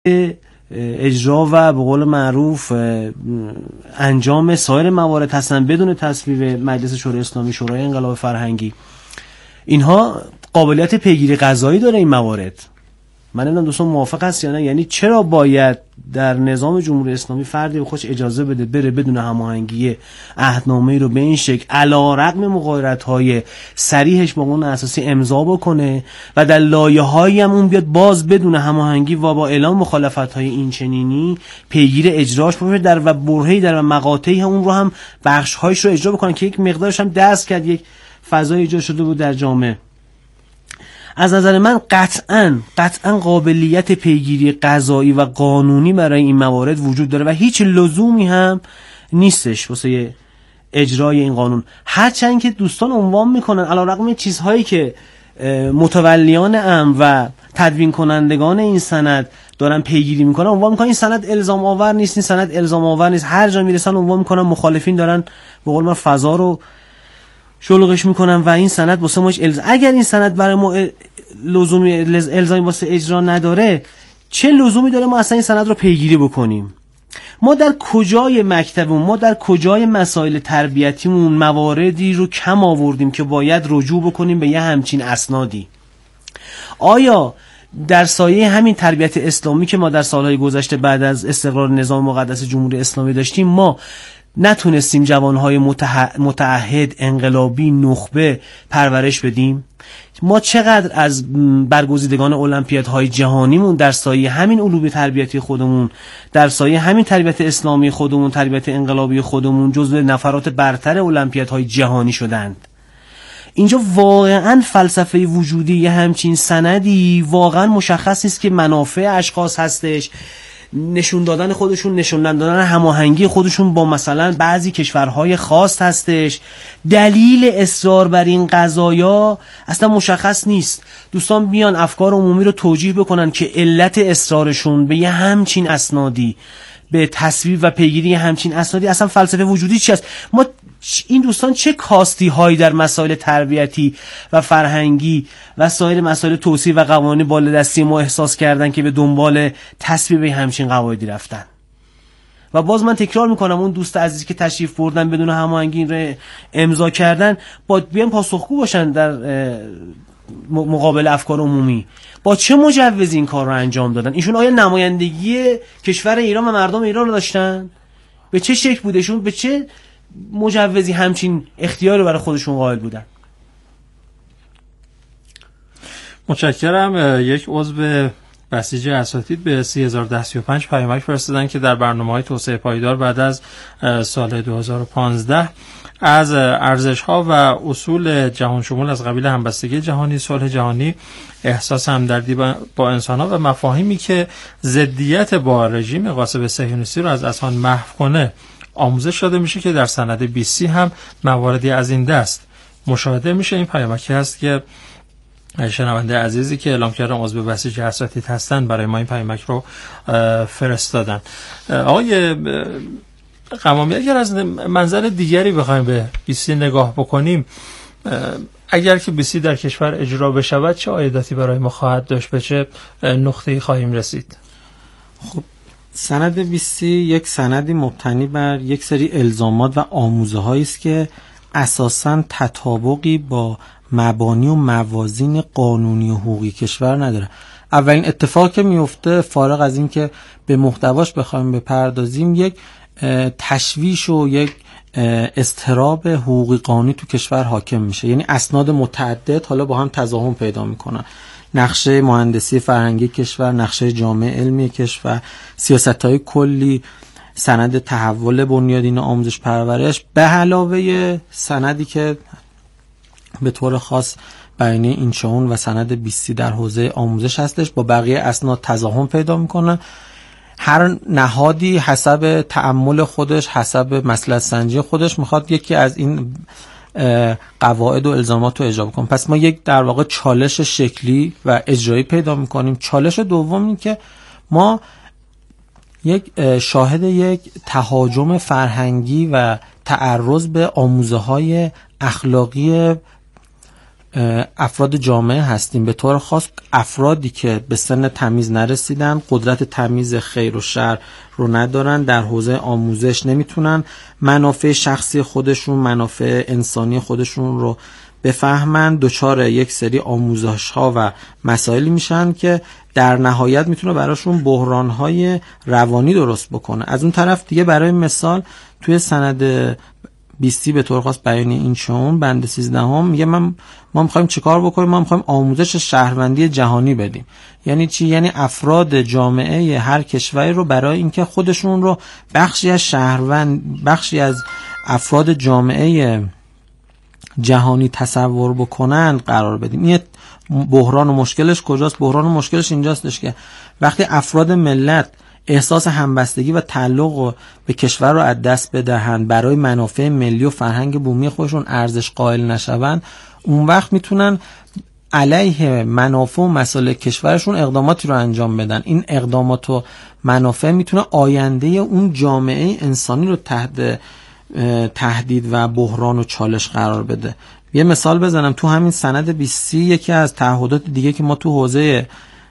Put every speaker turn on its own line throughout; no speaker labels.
اجرا و به قول معروف انجام سایر موارد هستن بدون تصویب مجلس شورای اسلامی، شورای انقلاب فرهنگی. اینها قابلیت پیگیری قضایی داره این موارد. من نمیدونم دوستان موافق هست یا نه. یعنی چرا باید در نظام جمهوری اسلامی فردی به خودش اجازه بده بره بدون هماهنگی عهدنامه‌ای رو به این شکل علی رغم مغایرت‌های صریحش با قانون اساسی امضا بکنه و در لایه‌هایی هم اون بیاد باز بدون هماهنگی و با اعلام مخالفت‌های این چنینی پیگیر اجراش بشه در و برهه‌ای در و مقاطعی اون رو هم بخش‌هایش رو اجرا بکنن که یک مقدارش هم دست کرد یک فضای ایجاد شده بود در جامعه. از نظر من قطعاً قابلیت پیگیری قضایی و قانونی برای این موارد وجود داره و هیچ لزومی هم نیستش واسه اجرای این قانون. هرچند که دوستان عنوان میکنن علیرغم چیزهایی که متولیان امر و تدوین کنندگان این سند دارن پیگیری میکنن، عنوان میکنن این سند الزام آور نیست، این سند الزام آور نیست. هر جا میرسن عنوان میکنن مخالفین دارن به قول من فضا رو شلوغش میکنن و این سند واسه ما اگر این سند برای ما لزومی الزامی واسه اجرا نداره، چه لزومی داره ما اصلا این سند رو پیگیری بکنیم؟ ما در کجای مکتبمون، ما در کجای مسائل تربیتیمون مواردی رو کم آوردیم که باید رجوع بکنیم به یه همچین اسنادی؟ آیا در سایه همین تربیت اسلامی که ما در سالهای گذشته بعد از استقرار نظام مقدس جمهوری اسلامی داشتیم، ما نتونستیم جوانهای متعهد، انقلابی، نخبه پرورش بدیم؟ ما چقدر از برگزیدگان المپیادهای جهانیمون در سایه همین علوم تربیتی خودمون، در سایه همین تربیت اسلامی خودمون، تربیت انقلابی خودمون جزو نفرات برتر المپیادهای جهانی شدند؟ اینجا واقعا فلسفه وجودی یه همچین سندی واقعا مشخص است که منافع اشخاص هستش، نشون دادن خودشون، نشون دادن هماهنگی خودشون با مثلا بعضی کشورهای خاص هستش. دلیل اصرار بر این قضایا اصلا مشخص نیست. دوستان بیان افکار عمومی رو توجیه بکنن که علت اصرارشون به یه همچین اسنادی، به تصویب و پیگیری همچین اسنادی اصلا فلسفه وجودی چی است. ما این دوستان چه کاستی هایی در مسائل تربیتی و فرهنگی و سایر مسائل توصیف و قوانین بالادستی ما احساس کردن که به دنبال تصویب همچین قواعدی رفتن؟ و باز من تکرار میکنم اون دوست عزیزی که تشریف بردن بدون هماهنگی رو امضا کردن، باید بیان پاسخگو باشن در مقابل افکار عمومی. با چه مجوزی این کار رو انجام دادن؟ ایشون آیا نمایندگی کشور ایران و مردم ایران رو داشتن؟ به چه شکل بودشون؟ به چه مجوزی همچین اختیاری رو برای خودشون قائل بودن؟
متشکرم. یک عضو بسیج اساتید به 301035 پیامک فرستادن که در برنامه‌های توسعه پایدار بعد از سال 2015 از ارزش‌ها و اصول جهان شمول از قبیل همبستگی جهانی، صلح جهانی، احساس همدردی با انسان‌ها و مفاهیمی که ضدیت با رژیم غاصب صهیونیستی رو از اذهان محو کنه آموزش داده میشه که در سند 20 هم مواردی از این دست مشاهده میشه. این پیامکی هست که شنونده عزیزی که اعلام کردم عضو بسیج اساتید هستن برای ما این پیامک رو فرستادن. آقای قمامی، اگر از منظر دیگری بخوایم به 20 نگاه بکنیم، اگر که 20 در کشور اجرا بشود چه عایداتی برای ما خواهد داشت؟ به چه نقطه‌ای خواهیم رسید؟
خب سند 20 یک سندی مبتنی بر یک سری الزامات و آموزه‌هایی است که اساساً تطابقی با مبانی و موازین قانونی و حقوقی کشور نداره. اولین اتفاق که میفته، فارغ از این که به محتواش بخوایم بپردازیم، یک تشویش و یک اضطراب حقوقی قانونی تو کشور حاکم میشه. یعنی اسناد متعدد حالا با هم تضاهم پیدا میکنن. نقشه مهندسی فرهنگی کشور، نقشه جامعه علمی کشور، سیاست‌های کلی، سند تحول بنیادین آموزش پرورش، به علاوه سندی که به طور خاص بیانیه اینچاون و سند 20 در حوزه آموزش هستش، با بقیه اسناد تضاهم پیدا میکنن. هر نهادی حسب تأمل خودش، حسب مصلحت سنجی خودش میخواد یکی از این قواعد و الزامات رو اجرا کنه. پس ما یک در واقع چالش شکلی و اجرایی پیدا میکنیم. چالش دوم این که ما شاهد یک تهاجم فرهنگی و تعرض به آموزه‌های اخلاقی افراد جامعه هستیم، به طور خاص افرادی که به سن تمیز نرسیدن، قدرت تمیز خیر و شر رو ندارن، در حوزه آموزش نمیتونن منافع شخصی خودشون، منافع انسانی خودشون رو بفهمن، دچار یک سری آموزش ها و مسائلی میشن که در نهایت میتونه براشون بحران های روانی درست بکنه. از اون طرف دیگه برای مثال توی سند 20 به طور خاص بیان این شون بند 13 میگه ما میخوایم چیکار بکنیم؟ ما میخوایم آموزش شهروندی جهانی بدیم. یعنی چی؟ یعنی افراد جامعه هر کشوری رو برای اینکه خودشون رو بخشی از افراد جامعه جهانی تصور بکنن قرار بدیم. این بحران و مشکلش کجاست؟ بحران و مشکلش اینجاستش که وقتی افراد ملت احساس همبستگی و تعلق به کشور رو از دست بدهند، برای منافع ملی و فرهنگ بومی خودشون ارزش قائل نشوند، اون وقت میتونن علیه منافع و مصالح کشورشون اقداماتی رو انجام بدن. این اقدامات و منافع میتونه آینده اون جامعه انسانی رو تحت تهدید و بحران و چالش قرار بده. یه مثال بزنم، تو همین سند 20 یکی از تعهدات دیگه که ما تو حوزه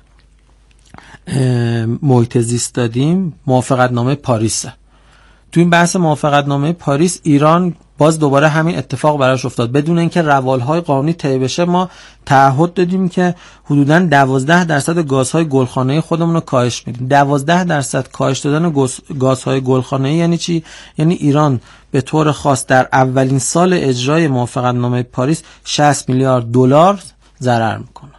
محیط زیست دادیم موافقتنامه پاریسه. تو این بحث موافقتنامه پاریس ایران باز دوباره همین اتفاق براش افتاد. بدون اینکه روالهای قانونی طی بشه ما تعهد دادیم که حدوداً 12% گازهای گلخانه‌ای خودمون رو کاهش میدیم. 12% کاهش دادن گازهای گلخانه‌ای یعنی چی؟ یعنی ایران به طور خاص در اولین سال اجرای موافقتنامه پاریس 60 میلیارد دلار ضرر میکنه.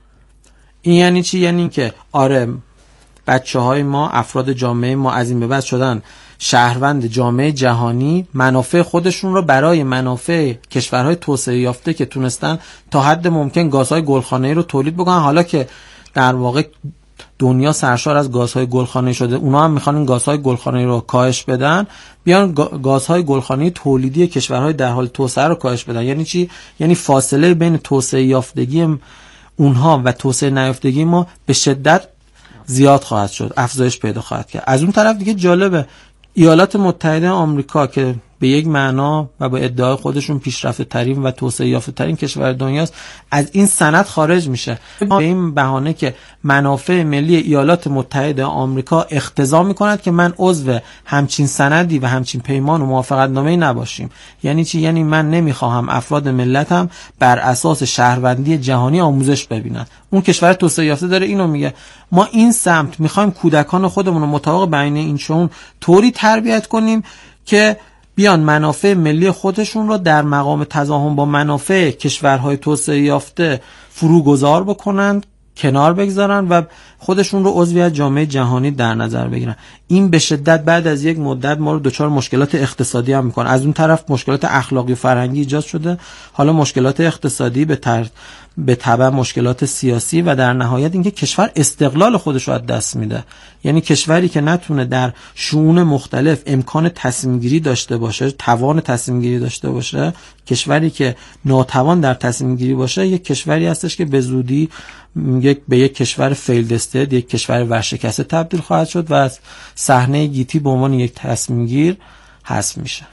این یعنی چی؟ یعنی که آره بچه‌های ما، افراد جامعه ما از این به بعد شدن شهروند جامعه جهانی، منافع خودشون رو برای منافع کشورهای توسعه یافته که تونستن تا حد ممکن گازهای گلخانه‌ای رو تولید بکنن، حالا که در واقع دنیا سرشار از گازهای گلخانه‌ای شده، اونا هم میخوان این گازهای گلخانه‌ای رو کاهش بدن، بیان گازهای گلخانه‌ای تولیدی کشورهای در حال توسعه رو کاهش بدن. یعنی چی؟ یعنی فاصله بین توسعه یافتگی اونها و توسعه نیافتگی ما به شدت زیاد خواهد شد، افزایش پیدا خواهد کرد. از اون طرف دیگه جالبه، ایالات متحده آمریکا که به یک معنا و با ادعای خودشون پیشرفته ترین و توسعه یافته ترین کشور دنیاست، از این سند خارج میشه به این بهانه که منافع ملی ایالات متحده آمریکا اقتضا میکند که من عضو همچین سندی و همچین پیمان و موافقتنامه‌ای نباشیم. یعنی چی؟ یعنی من نمیخواهم افراد ملتم بر اساس شهروندی جهانی آموزش ببینن. اون کشور توسعه یافته داره اینو میگه، ما این سمت میخوایم کودکان خودمون رو مطابق بیان این شون طوری تربیت کنیم که بیان منافع ملی خودشون رو در مقام تضامن با منافع کشورهای توسعه یافته فروگذار بکنن، کنار بگذارن و خودشون رو عضوی از جامعه جهانی در نظر بگیرن. این به شدت بعد از یک مدت ما رو دچار مشکلات اقتصادی هم میکنه. از اون طرف مشکلات اخلاقی و فرهنگی ایجاد شده، حالا مشکلات اقتصادی به تبع مشکلات سیاسی و در نهایت اینکه کشور استقلال خودش رو از دست میده. یعنی کشوری که نتونه در شؤون مختلف امکان تصمیم گیری داشته باشه، توان تصمیم گیری داشته باشه، کشوری که ناتوان در تصمیم گیری باشه، یک کشوری هستش که به زودی به یک کشور فیلد استیت، یک کشور ورشکسته تبدیل خواهد شد و از صحنه گیتی به عنوان یک تصمیم گیر حذف میشه.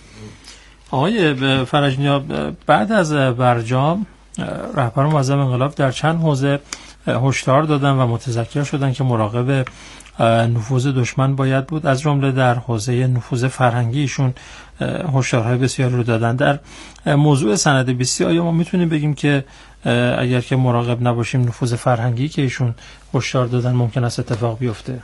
آقای فرجنیا، بعد از برجام رهبر معظم انقلاب در چند حوزه هشدار دادن و متذکر شدن که مراقب نفوذ دشمن باید بود. از جمله در حوزه نفوذ فرهنگی ایشون هشدارهای بسیاری رو دادن. در موضوع سند 20 آیا ما میتونیم بگیم که اگر که مراقب نباشیم نفوذ فرهنگی که ایشون هشدار دادن ممکن است اتفاق بیفته؟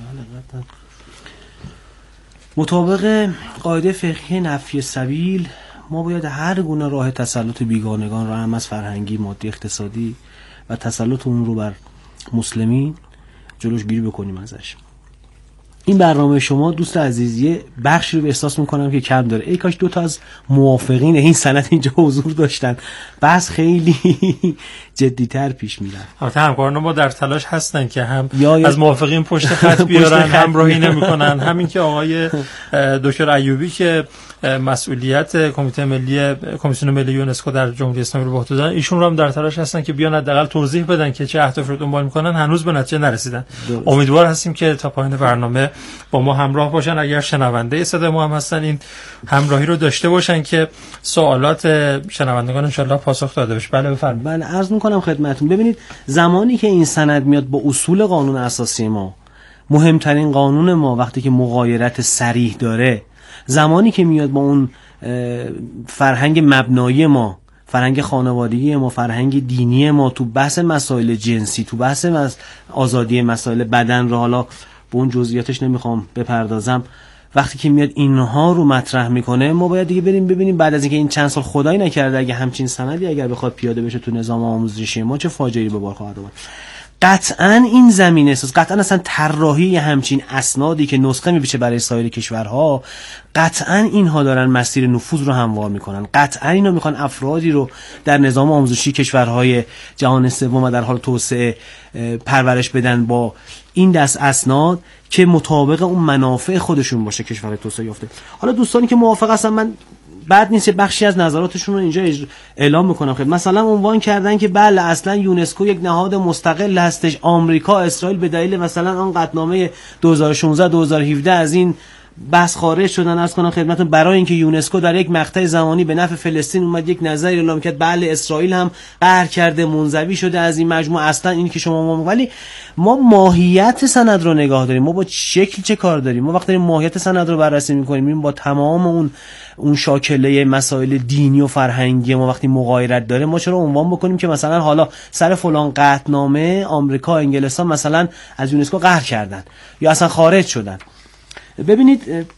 مطابق قاعده فقهی نفی سبیل ما باید هر گونه راه تسلط بیگانگان را هم از فرهنگی، مادی، اقتصادی و تسلط اون رو بر مسلمین جلوش گیری بکنیم ازش. این برنامه شما دوست عزیزی بخشی رو احساس میکنم که کم داره. ای کاش 2 از موافقین این سند اینجا حضور داشتن، بس خیلی جدی‌تر پیش میرن.
البته همکاران ما در تلاش هستن که هم از موافقین پشت خط بیارن، همراهی نمیکنن. همین که آقای دکتر ایوبی که مسئولیت کمیسیون ملی یونسکو در جمهوری اسلامی رو به عهده دارن، ایشون رو هم در تلاش هستن که بیان حداقل توضیح بدن که چه اهدافی رو دنبال میکنن. هنوز به نتیجه نرسیدن. امیدوار هستیم که تا پایان برنامه با ما همراه باشن. اگر شنونده صدای ما هم هستن این همراهی رو داشته باشن که سوالات شنوندگان ان شاء الله پاسخ داده بشه. بله بفرمایید.
بله عرض میکنم خدمتتون. ببینید زمانی که این سند میاد با اصول قانون اساسی ما، مهمترین قانون ما وقتی که مغایرت صریح داره، زمانی که میاد با اون فرهنگ مبنایی ما، فرهنگ خانوادگی ما، فرهنگ دینی ما، تو بحث مسائل جنسی، تو بحث آزادی مسائل بدن رو، حالا به اون جزئیاتش نمیخوام بپردازم، وقتی که میاد اینها رو مطرح میکنه، ما باید دیگه بریم ببینیم بعد از اینکه این چند سال خدایی نکرده اگه همچین سندی اگر بخواد پیاده بشه تو نظام آموزشی ما چه فاجعه‌ای به بار خواهد آمد. قطعاً این زمینه است، قطعاً اصلا طراحی همچین اسنادی که نسخه میبشه برای سایر کشورها، قطعاً اینها دارن مسیر نفوذ رو هموار میکنن. قطعاً اینا میخوان افرادی رو در نظام آموزشی کشورهای جهان سوم و در حال توسعه پرورش بدن با این دست اسناد که مطابق اون منافع خودشون باشه کشورهای توسعه یافته. حالا دوستانی که موافق هستن، من بعد نیست بخشی از نظراتشون رو اینجا اعلام میکنم. خیلی مثلا عنوان کردن که بله اصلا یونسکو یک نهاد مستقل هستش، آمریکا اسرائیل به دلیل مثلا آن قطعنامه 2016 2017 از این بحث خارج شدن. عرض کنم خدمتتون برای اینکه یونسکو در یک مقطع زمانی به نفع فلسطین اومد یک نظری اعلام کرد، بله اسرائیل هم قهر کرده، منزوی شده از این مجموعه. اصلا این که شما ولی ما ماهیت سند رو نگاه داریم، ما با شکل چه کار داریم. ما وقتی داریم ماهیت سند رو بررسی می‌کنیم، می‌بینیم با تمام اون شاکله مسائل دینی و فرهنگی ما وقتی مغایرت داره، ما چرا عنوان بکنیم که مثلا حالا سر فلان قطعنامه آمریکا انگلستان مثلا از یونسکو قهر کردن یا اصلا خارج شدن. ببینید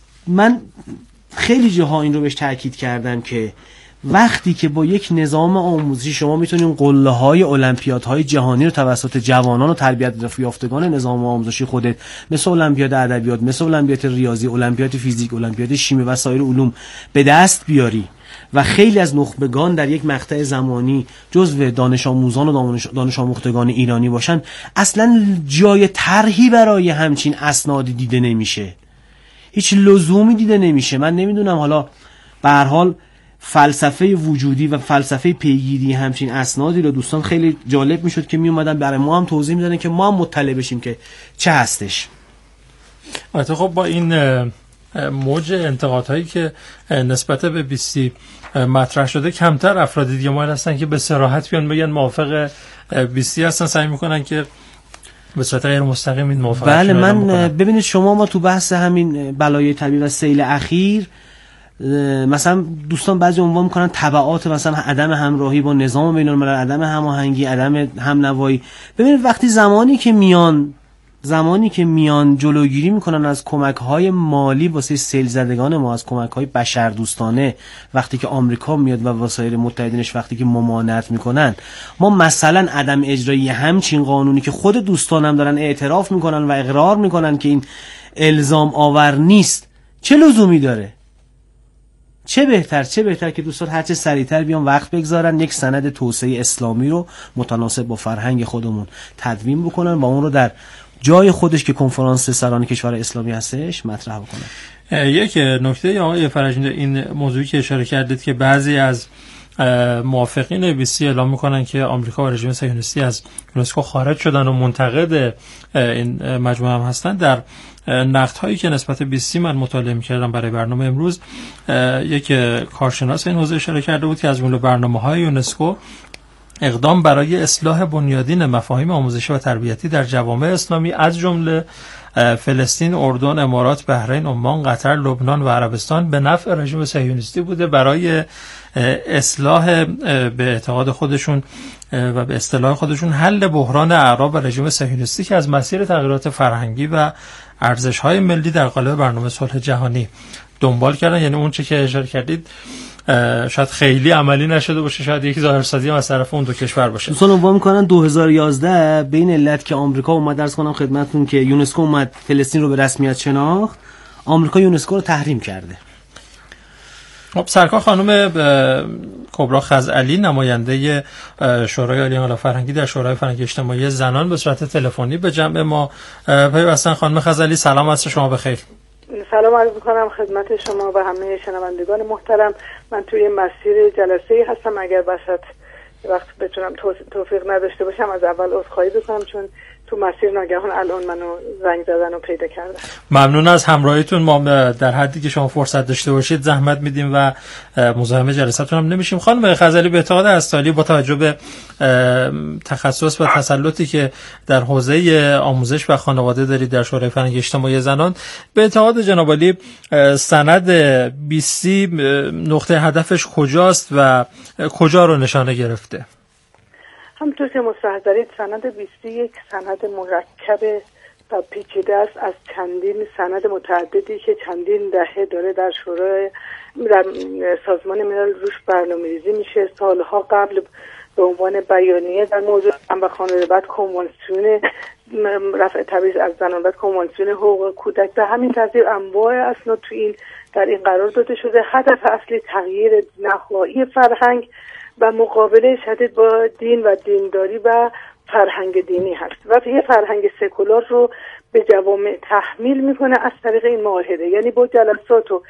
من خیلی جاها این رو بهش تاکید کردم که وقتی که با یک نظام آموزشی شما میتونید قله‌های المپیادهای جهانی رو توسط جوانان و تربیت یافتگان نظام آموزشی خودت، مثل المپیاد ادبیات، مثل المپیاد ریاضی، المپیاد فیزیک، المپیاد شیمی و سایر علوم به دست بیاری و خیلی از نخبگان در یک مقطع زمانی جزو دانش آموزان و دانش آموختگان ایرانی باشن، اصلا جای طرحی برای همچین اسنادی دیده نمیشه، هیچ لزومی دیده نمیشه. من نمیدونم، حالا به هر حال فلسفه وجودی و فلسفه پیگیری همچین اسنادی رو دوستان خیلی جالب میشد که می اومدن برای ما هم توضیح میدادن که ما هم مطلع بشیم که چه هستش.
البته خب با این موج انتقادهایی که نسبت به بیستی مطرح شده، کمتر افراد دیگه مایل هستن که به صراحت بیان بگن موافق بیستی هستن، سعی میکنن که به صورت غیر مستقیم این موافقت.
بله من ببینید شما ما تو بحث همین بلایای طبیعی و سیل اخیر مثلا دوستان بعضی عنوان میکنن تبعات مثلا عدم همراهی با نظام بین الملل، عدم هماهنگی، عدم همنوایی. ببینید وقتی زمانی که میان جلوگیری میکنن از کمک‌های مالی واسه سیل زدگان ما، از کمک‌های بشردوستانه، وقتی که آمریکا میاد و وسایل متحدینش وقتی که ممانعت میکنن، ما مثلا عدم اجرایی همچین قانونی که خود دوستانم دارن اعتراف میکنن و اقرار میکنن که این الزام آور نیست، چه لزومی داره؟ چه بهتر که دوستان هرچه سریعتر بیان وقت بگذارن یک سند توسعه اسلامی رو متناسب با فرهنگ خودمون تدوین بکنن و اون رو در جای خودش که کنفرانس سران کشور اسلامی هستش مطرح بکنن.
یک نکته آقای فرجی، این موضوعی که اشاره کردید که بعضی از موافقین بیستی اعلام میکنن که آمریکا و رژیم صهیونیستی از یونسکو خارج شدن و منتقد این مجموعه هم هستن، در نقدهایی که نسبت بیستی من مطالعه میکردم برای برنامه امروز، یک کارشناس این حوزه اشاره کرده بود که از جمله برنامه‌های یونسکو اقدام برای اصلاح بنیادین مفاهیم آموزشی و تربیتی در جوامع اسلامی از جمله فلسطین، اردن، امارات، بحرین، عمان، قطر، لبنان و عربستان به نفع رژیم صهیونیستی بوده برای اصلاح به اعتقاد خودشون و به اصطلاح خودشون حل بحران اعراب و رژیم صهیونیستی که از مسیر تغییرات فرهنگی و ارزش‌های ملی در قالب برنامه صلح جهانی دنبال کردن. یعنی اون چه که اشاره کردید شاید خیلی عملی نشده باشه، شاید یک ظاهرسازی هم از طرف اون دو کشور باشه.
دوستان عنوان میکنن 2011 بین علت که آمریکا اومد، درس کنم خدمتتون که یونسکو اومد فلسطین رو به رسمیت شناخت، آمریکا یونسکو رو تحریم کرده.
خب سرکار خانم کبرا خزعلی، نماینده شورای عالی انقلاب فرهنگی در شورای فرهنگی اجتماعی زنان، به صورت تلفنی به جمع ما پیوستن. خانم خزعلی سلام، عصر شما بخیر.
سلام عرض می‌کنم خدمت شما و همه شنوندگان محترم. من توی مسیر جلسه‌ای هستم، اگر وسط وقت بتونم توفیق نداشته باشم از اول عذرخواهی بکنم، چون تو مسیر ناگهان الان منو زنگ زدن و پیدا کردن.
ممنون از همراهیتون. ما در حدی که شما فرصت داشته باشید زحمت میدیم و مزاحم جلساتون هم نمیشیم. خانم غزالی، به اعتقاد استالی با توجه به تخصص و تسلطی که در حوزه آموزش و خانواده دارید در شورای فرهنگی اجتماعی زنان، به اعتقاد جناب عالی سند 20 نقطه هدفش کجاست و کجا رو نشانه گرفته؟
همونطور که مصحح دارید سند 20 یک سند مرکب و پیچیده است از چندین سند متعددی که چندین دهه داره در شورای در سازمان ملل روش برنامه‌ریزی میشه. سالها قبل به عنوان بیانیه در موضوع زن و خانواده، بعد کنوانسیون رفع تبعیض از زنان، بعد کنوانسیون حقوق کودک، به همین ترتیب انواع اسناد تو این در این قرار داده شده. هدف اصلی تغییر نهایی فرهنگ و مقابله شدید با دین و دینداری و فرهنگ دینی هست و یه فرهنگ سکولار رو به جوامع تحمیل میکنه از طریق این معاهده. یعنی با جلسات و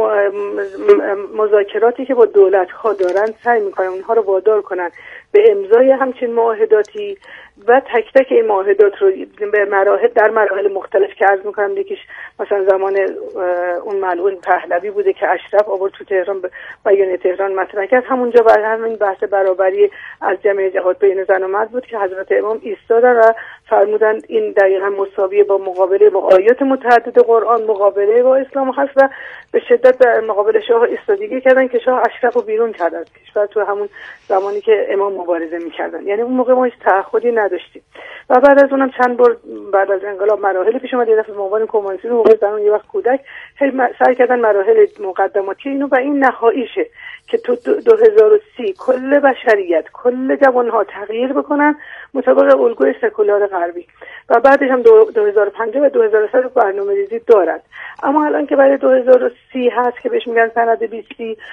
مذاکراتی که با دولت ها دارن سعی میکنن اونها رو وادار کنن به امضای همچین معاهداتی و تک تک این معاهدات رو به مراحل در مراحل مختلف که عرض میکنم، یکیش مثلا زمان اون ملعون پهلوی بوده که اشرف آورد تو تهران بیانیه تهران مطرح کرد، همونجا برای همین بحث برابری از جمعیت جهاد بین زن و مرد بود که حضرت امام ایستادن و فرمودن این دقیقاً مساویه با مقابله با آیات متعدد قرآن، مقابله با اسلام هست و به شدت در مقابل شاه ایستادگی کردن که شاه اشرف رو بیرون کرد از کشور تو همون زمانی که امام مبارزه میکردن. یعنی اون موقع ما هیچ تعهدی نداشتیم و بعد از اونم چند بار بعد از انقلاب مراحل پیش اومد. یه دفعه به عنوان کنوانسیون حقوق زنان، یه وقت کودک، سعی کردن مراحل مقدماتی اینو و این نهاییشه که تو 2030 کل بشریت، کل جوانها تغییر بکنن مطابق الگوی سکولار غربی و بعدش هم 2050 و 2100 برنامه‌ریزی دارد. اما الان که برای 2030 هست که بهش میگن سند 20،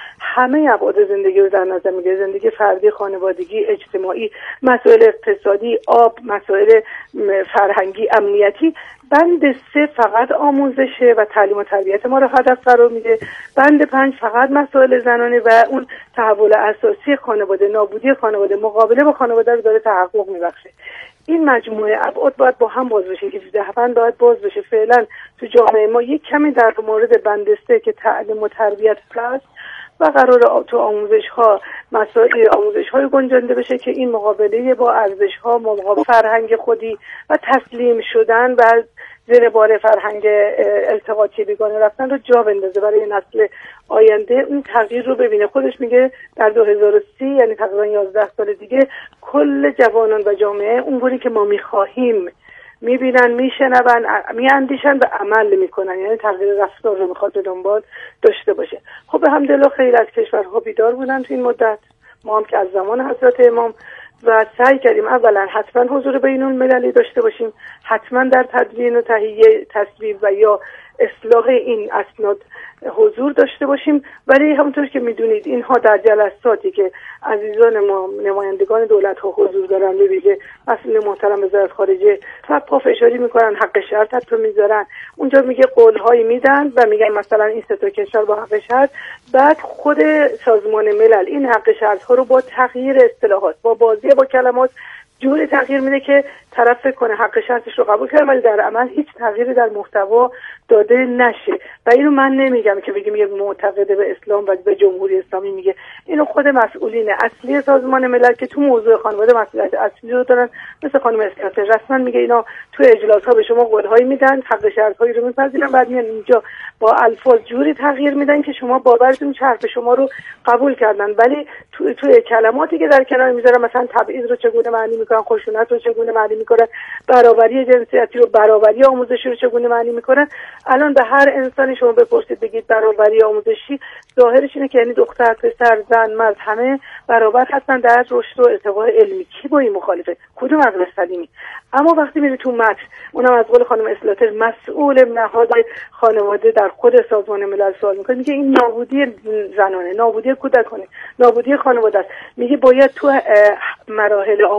همه ابعاد زندگی رو در نظر میگیره: زندگی فردی، خانوادگی، اجتماعی، مسائل اقتصادی، آب، مسائل فرهنگی، امنیتی. بند 3 فقط آموزشه و تعلیم و تربیت ما رو هدف قرار میده. بند 5 فقط مسائل زنانه و اون تحول اساسی خانواده، نابودی خانواده، مقابله با خانواده رو داره تحقق میبخشه. این مجموعه ابعاد باید با هم باز بشه، 17 بند باید باز بشه. فعلا تو جامعه ما یک کمی در مورد بند 3 که تعلیم و تربیت پلاس و قرار تو آموزش‌ها مسائل آموزش‌های گنجانده بشه که این مقابله با ارزش‌ها، مقابله فرهنگ خودی و تسلیم شدن و زیر بار فرهنگ التقاطی بیگانه رفتن رو جا بندازه برای نسل آینده، اون تغییر رو ببینه. خودش میگه در 2030 یعنی تقریبا 11 سال دیگه کل جوانان و جامعه اونگونه که ما می‌خواهیم میبینن، میشنون، میاندیشن و عمل میکنن، یعنی تغییر رفتار رو میخواد دنبال داشته باشه. خب به الحمدلله خیلی از کشورها بیدار بودن تو این مدت، ما هم که از زمان حضرت امام و سعی کردیم اولا حتما حضور بین المللی داشته باشیم، حتما در تدوین و تهیه تصویب و یا اصلاح این اسناد حضور داشته باشیم. ولی همونطور که میدونید اینها در جلساتی که عزیزان ما نمایندگان دولت ها حضور دارن، به ویژه مسئول محترم وزارت خارجه پافشاری میکنن، حق شرط رو میذارن، اونجا میگه قولهایی میدن و میگن مثلا این سه تا کشور با حق شرط، بعد خود سازمان ملل این حق شرط ها رو با تغییر اصطلاحات، با بازی با کلمات جوری تغییر میده که طرف فکر کنه حق شرطش رو قبول کرده ولی در عمل هیچ تغییری در محتوا داده نشه. و اینو من نمیگم که بگیم یه معتقد به اسلام و به جمهوری اسلامی میگه، اینو خود مسئولین اصلی سازمان ملل که تو موضوع خانواده مسئولیت اصلی رو دارن، مثل خانم اسکاتر رسما میگه اینا تو اجلاس ها به شما قولهایی میدن، حق شرط هایی رو میپذیرن، بعد میان اینجا با الفاظ جوری تغییر میدن که شما باورتون حرف شما رو قبول کردن، ولی توی کلماتی که در کنار میذارن، مثلا تبعیض رو چگونه معنی میکنن، خشونت رو چگونه معنی میکنن، برابری جنسیتی رو، برابری آموزشی رو چگونه معنی میکنن. الان به هر انسانی شما بپرسید بگید برابری آموزشی، ظاهرش اینه که یعنی دختر، پسر، زن، مرد همه برابر هستن در رشد و ارتقاء علمی. کی با این مخالفه؟ کدوم عقل سلیمی؟ اما وقتی میری تو متن، اونم از قول خانم اسلاتر مسئول نهاد خانواده در خود سازمان ملل سوال میکنه، میگه این نابودی زنانه، نابودی کودکانه، نابودی خانواده است. میگه باید تو مراحل آموزشی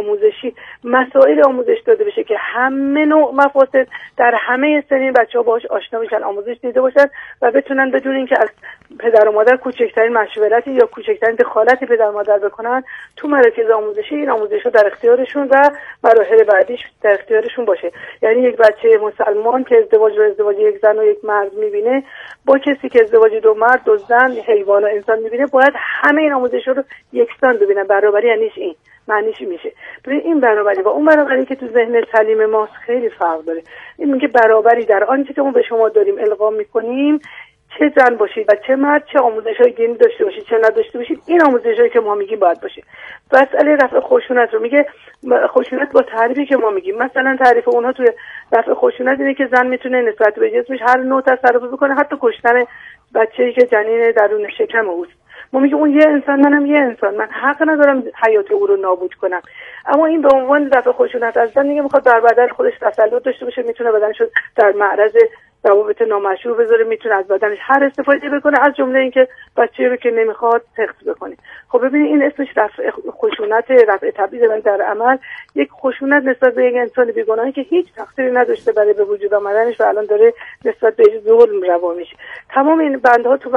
آموزشی مسائل آموزش داده بشه که همه نوع مفاسد در همه سنین بچه‌ها باهاش آشنا بشن، آموزش دیده باشن و بتونن بدون اینکه از پدر و مادر کوچکترین مشورتی یا کوچکترین دخالتی پدر و مادر بکنن تو مراکز آموزشی این آموزش‌ها در اختیارشون و مراحل بعدیش در اختیارشون باشه. یعنی یک بچه مسلمان که ازدواج یک زن و یک مرد می‌بینه با کسی که ازدواج دو مرد، دو زن، حیوان و انسان می‌بینه باید همه این آموزش‌ها رو یکسان ببینن. برابری یعنی این معنیش میشه. ببین این برابری با اون برابری که تو ذهن سلیم ماست خیلی فرق داره. این میگه برابری در آنچه که ما به شما داریم القا می‌کنیم، چه زن باشید و چه مرد، چه آموزش‌های دینی داشته باشید چه نداشته باشید، این آموزش‌هایی که ما میگیم باید باشه. مسئله رفع خشونت رو میگه خشونت با تعریفی که ما میگیم. مثلا تعریف اونها توی رفع خشونت اینه که زن میتونه نسبت به جسمش هر نوع تصرفی بکنه، حتی کشتن بچه‌ای که جنین درون شکم اوست. ما میگیم اون یه انسان، منم یه انسان، من حق ندارم حیات او رو نابود کنم. اما این به عنوان رفع خشونت از زن دیگه میخواد در بدن خودش تسلط داشته باشه، میتونه بدنش رو در معرض روابط نامشروع بذاره، میتونه از بدنش هر استفاده بکنه، از جمله اینکه بچه‌ای رو که نمیخواد سخت بکنه. خب ببینید این اسمش رفع خشونت، رفع تبعیض، ولی در عمل یک خشونت نسبت به یک انسان بیگناهی که هیچ تقصیری نداشته برای به وجود آمدنش و الان داره نسبت به ظلم روا میشه. تمام این بندها تو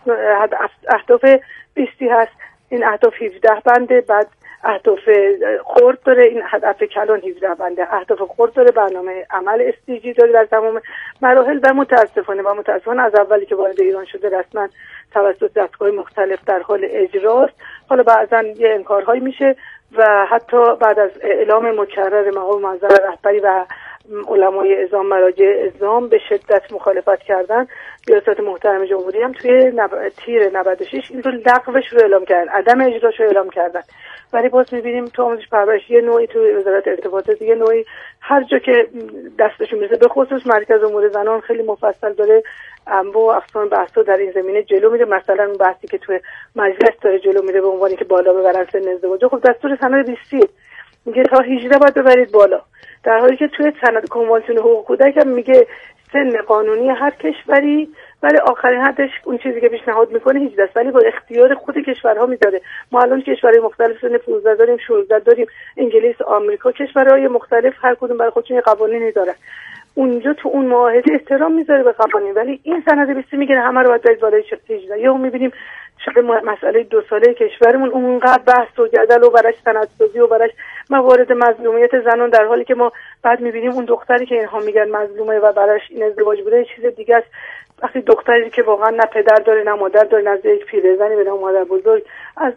اهداف 20 هست. این اهداف 17 بنده، بعد اهداف خرد داره، این هدف کلان 17 بنده، اهداف خرد داره، برنامه عمل SDG داره در تمام مراحل و متاسفانه از اولی که وارد ایران شده رسما توسط دستگاه مختلف در حال اجراست. حالا بعضا یه انکارهایی میشه و حتی بعد از اعلام مکرر مقام معظم رهبری و علمای اعظام، مراجع اعظام به شدت مخالفت کردن، ریاست محترم جمهوری هم توی تیر 96 این رو لغوش رو اعلام کردن، عدم اجراش رو اعلام کردن. ولی باز می‌بینیم تو آموزش پرورش یه نوعی، تو وزارت ارتباطات یه نوعی، هر جا که دستشون میرسه، به خصوص مرکز امور زنان خیلی مفصل داره انواع و اقسام بحثا در این زمینه جلو میره. مثلا اون بحثی که توی مجلس داره جلو میره به عنوانی که بالا ببرن سن ازدواج، خب دستور سند 20 میگه تا 18 باید ببرید بالا، در حالی که توی سند کنوانسیون حقوق کودک هم میگه سن قانونی هر کشوری ولی آخرین حدش اون چیزی که پیشنهاد میکنه 18 است، ولی با اختیار خود کشورها میذاره. ما الان کشورهای مختلف سن 15 داریم، 16 داریم، انگلیس، آمریکا، کشورهای مختلف هر کدوم برای خودشون قوانینی داره. اونجا تو اون معاهده احترام میذاره به قوانین، ولی این سند 20 میگه همه رو باید برید بالای 18. یا میبینیم شده مسئله 2 ساله کشورمون اونقدر بحث و جدل و براش سندسازی و براش موارد مظلومیت زنان، در حالی که ما بعد میبینیم اون دختری که اینها میگن مظلومه و براش این ازدواج بوده چیز دیگه است. وقتی دختری که واقعا نه پدر داره نه مادر داره، نزد یک پیرزنی به نام مادر بزرگ از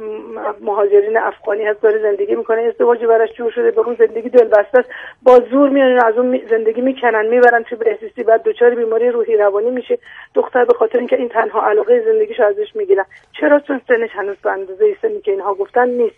مهاجرین افغانی هست، داره زندگی میکنه، ازدواجی براش جور شده، به اون زندگی دلبسته است، با زور میان از اون زندگی میکنن، میبرن تو بهزیستی، بعد دچار بیماری روحی روانی میشه دختر به خاطر اینکه این تنها علاقه زندگیشو ازش میگیرن. چرا؟ چون سنش هنوز به اندازه سنی که اینها گفتن نیست.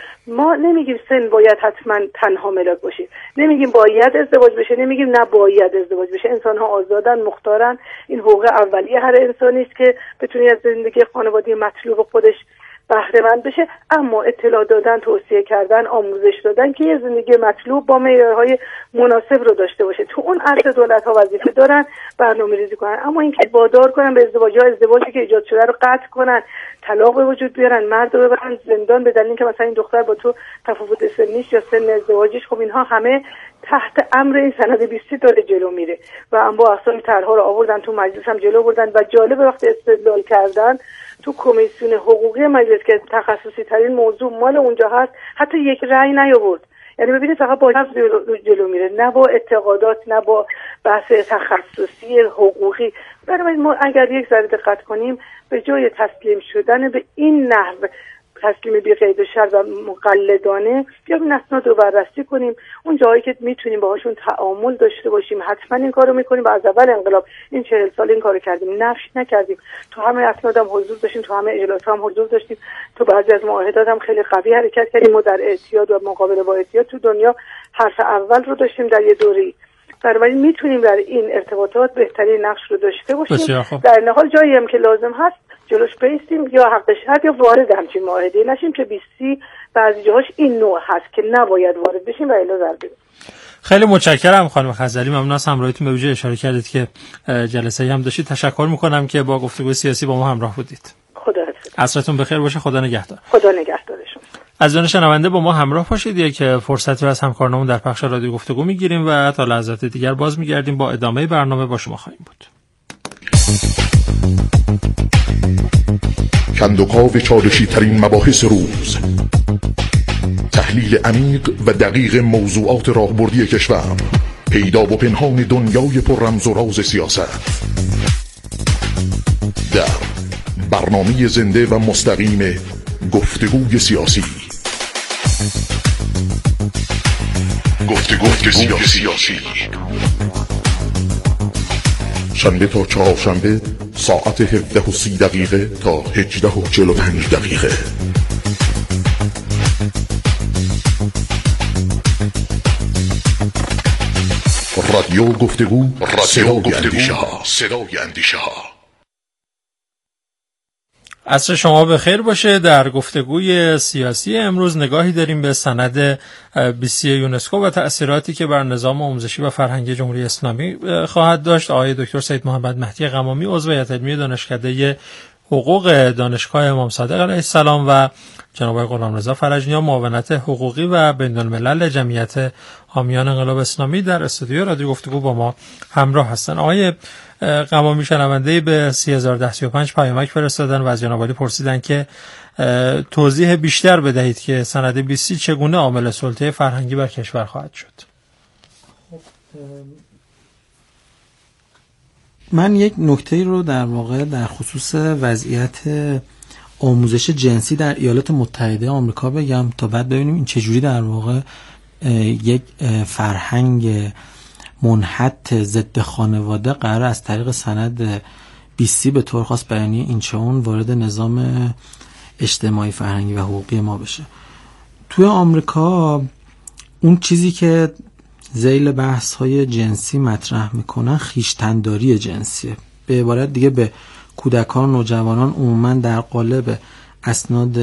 ما نمیگیم سن باید حتما تنها ملاک باشه، نمیگیم باید ازدواج بشه، نمیگیم نه باید ازدواج بشه. انسان ها آزادن، مختارن. این حقوق اولیه هر انسانی است که بتونه از زندگی خانوادگی مطلوب خودش بهره مند بشه، اما اطلاع دادن، توصیه کردن، آموزش دادن که یه زندگی مطلوب با معیارهای مناسب رو داشته باشه. تو اون عرض دولت ها وظیفه دارن برنامه‌ریزی کنن، اما اینکه وادار کنن به ازدواجی که ایجاد شده رو قطع کنن، طلاق به وجود بیارن، مرد رو ببرن زندان به دلیل اینکه مثلا این دختر با تو تفاوت سنیش یا سن ازدواجش، خب اینها همه تحت امر این سند 20 داره جلو میره و انواع اقسام طرح‌ها رو آوردن تو مجلس هم جلو بردن و جالب وقتی استدلال کردن تو کمیسیون حقوقی مجلس که تخصصی ترین موضوع مال اونجا هست حتی یک رأی نیاورد. یعنی ببینید فقط با لفظ جلو میره، نه با اعتقادات، نه با بحث تخصصی حقوقی. بنابراین ما اگر یک ذره دقت کنیم، به جای تسلیم شدن به این نحو تسلیم بی قید و شرط و مقلدانه، بیایم اسناد رو بررسی کنیم، اون جایی که میتونیم باهاشون تعامل داشته باشیم حتما این کارو میکنیم و از اول انقلاب این 40 سال این کارو کردیم، نفی نکردیم. تو همه اسناد هم حضور داشتیم، تو همه اجلاس هم حضور داشتیم، تو بعضی از معاهدات هم خیلی قوی حرکت کردیم. ما در اعتیاد و مقابله با اعتیاد تو دنیا حرف اول رو داشتیم در یه دوره‌ای. بنابراین میتونیم در این ارتباطات بهترین نقش رو داشته باشیم. در این حال جایی هم که لازم هست جلوش بیستیم، یا حق شرط یا وارد همچین معاهده نشیم که 20 بعضی جاهاش این نوع هست که نباید وارد بشیم و الا ضرر بدیم.
خیلی متشکرم خانم خزعلی، ممنون از همراهیتون. به ویژه اشاره کردید که جلسه هم داشتید. تشکر میکنم که با گفتگو سیاسی با ما همراه بودید.
خدا حافظ.
عصرتون بخیر باشه. خدا نگهدار.
خدا نگهدار شما.
از جان شنونده با ما همراه باشید که فرصتی رو از همکارانمون در پخش رادیو گفتگو میگیریم و تا لحظات دیگر باز میگردیم با ادامه برنامه با شما خواهیم بود.
کندوکاو چالشی ترین مباحث روز، تحلیل عمیق و دقیق موضوعات راهبردی کشور، پیدا و پنهان دنیای پر رمز و راز سیاست، در برنامه زنده و مستقیم گفتگوی سیاسی. گفتگوی سیاسی شنبه تا چهارشنبه ساعت 17:30 تا 18:45. رادیو گفتگو، صدای اندیشه ها.
عصر شما بخیر باشه. در گفتگوی سیاسی امروز نگاهی داریم به سند 20 یونسکو و تأثیراتی که بر نظام آموزشی و فرهنگی جمهوری اسلامی خواهد داشت. آقای دکتر سید محمد مهدی قمامی، عضو هیئت علمی دانشکده حقوق دانشگاه امام صادق علیه السلام، و جناب آقای غلامرضا فرجنیا، معاونت حقوقی و بین‌الملل جمعیت حامیان انقلاب اسلامی، در استودیو رادیو گفتگو با ما همراه هستن. آقای قمامی، شنونده به 30035 پیامک فرستادن و از جناب عالی پرسیدن که توضیح بیشتر بدهید که سند 20 چگونه عامل سلطه فرهنگی بر کشور خواهد شد.
من یک نکته رو در واقع در خصوص وضعیت آموزش جنسی در ایالات متحده آمریکا بگم تا بعد ببینیم این چجوری در واقع یک فرهنگ منحط ضد خانواده قرار از طریق سند 20 به طور خاص بیانیه اینچون وارد نظام اجتماعی فرهنگی و حقوقی ما بشه. توی آمریکا اون چیزی که ذیل بحث های جنسی مطرح میکنن خویشتن‌داری جنسیه. به عبارت دیگه به کودکان و نوجوانان عموما در قالب اسناد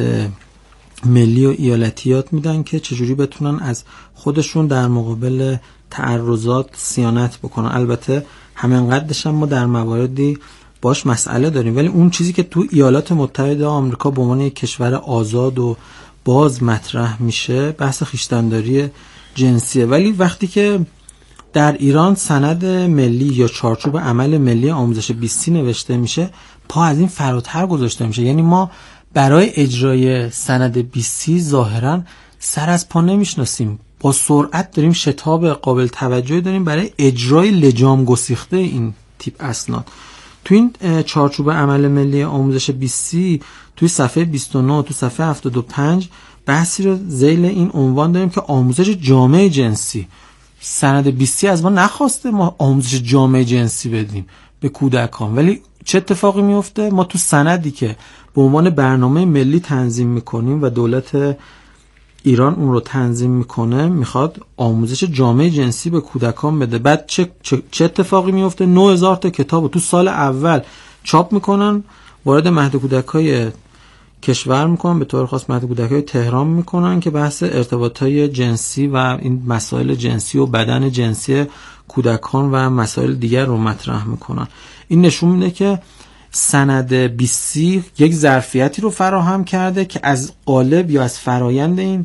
ملی و ایالتی یاد میدن که چجوری بتونن از خودشون در مقابل تعرضات صیانت بکنن. البته همینقدرش هم ما در مواردی باش مسئله داریم، ولی اون چیزی که تو ایالات متحده آمریکا به عنوان یک کشور آزاد و باز مطرح میشه بحث خویشتن‌داری جنسیه. ولی وقتی که در ایران سند ملی یا چارچوب عمل ملی آموزش 20 نوشته میشه، پا از این فراتر گذاشته میشه. یعنی ما برای اجرای سند 20 ظاهرا سر از پا نمیشناسیم، با سرعت داریم شتاب قابل توجهی داریم برای اجرای لجام گسیخته این تیپ اسناد. تو این چارچوب عمل ملی آموزش 20 توی صفحه 29 تو صفحه 75 بحثی رو ذیل این عنوان داریم که آموزش جامعه جنسی. سند 20 از ما نخواسته ما آموزش جامعه جنسی بدیم به کودکان، ولی چه اتفاقی میفته؟ ما تو سندی که به عنوان برنامه ملی تنظیم میکنیم و دولت ایران اون رو تنظیم میکنه میخواد آموزش جامعه جنسی به کودکان بده. بعد چه اتفاقی میفته؟ 9000 تا کتاب رو تو سال اول چاپ میکنن، وارد مهد کودکای کشور میکنن، به طور خاص مهد کودکای تهران میکنن که بحث ارتباطهای جنسی و این مسائل جنسی و بدن جنسی کودکان و مسائل دیگر رو مطرح میکنن. این نشون میده که سند 20 یک ظرفیتی رو فراهم کرده که از قالب یا از فرایند این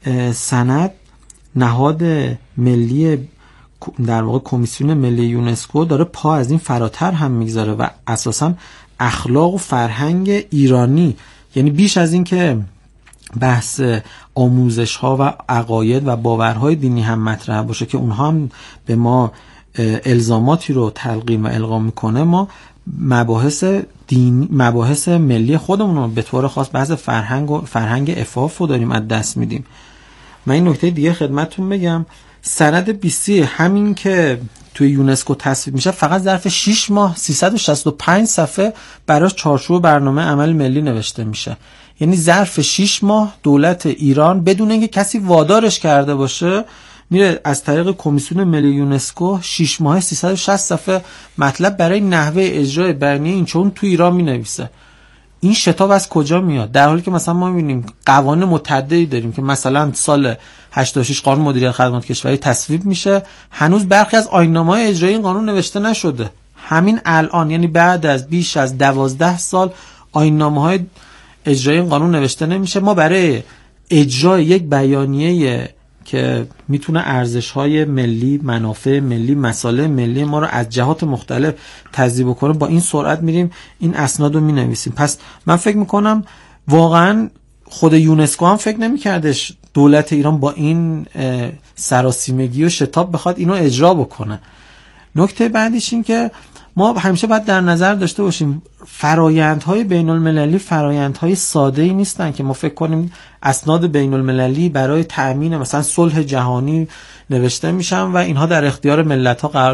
سند نهاد ملی در واقع کمیسیون ملی یونسکو داره پا از این فراتر هم میگذاره و اساساً اخلاق و فرهنگ ایرانی، یعنی بیش از این که بحث آموزش ها و عقاید و باورهای دینی هم مطرح باشه که اونها هم به ما الزاماتی رو تلقین و القا میکنه، ما مباحث دینی، مباحث ملی خودمون رو به طور خاص بحث فرهنگ عفاف رو داریم از دست میدیم. من این نکته دیگه خدمتتون بگم، سند 20 همین که توی یونسکو تصویب میشه فقط ظرف 6 ماه 365 صفحه براش چارچوب برنامه عمل ملی نوشته میشه. یعنی ظرف 6 ماه دولت ایران بدون اینکه کسی وادارش کرده باشه میره از طریق کمیسیون ملی یونسکو 6 ماه 360 صفحه مطلب برای نحوه اجرای بیانیه اینچون تو ایران مینویسه. این شتاب از کجا میاد؟ در حالی که مثلا ما میبینیم قوانین متعددی داریم که مثلا سال 86 قانون مدیریت خدمات کشوری تصویب میشه، هنوز برخی از آیین‌نامه‌های اجرایی این قانون نوشته نشده. همین الان یعنی بعد از بیش از 12 سال آیین‌نامه‌های اجرایی این قانون نوشته نمیشه. ما برای اجرای یک بیانیه که میتونه ارزش‌های ملی، منافع ملی، مصالح ملی ما رو از جهات مختلف تضییع بکنه، با این سرعت میریم این اسناد رو مینویسیم. پس من فکر میکنم واقعا خود یونسکو هم فکر نمیکردش دولت ایران با این سراسیمگی و شتاب بخواد اینو اجرا بکنه. نکته بعدیش این که ما همیشه باید در نظر داشته باشیم فرایندهای بین المللی فرایندهای ساده‌ای نیستن که ما فکر کنیم اسناد بین المللی برای تأمین مثلا صلح جهانی نوشته میشن و اینها در اختیار ملت‌ها قرار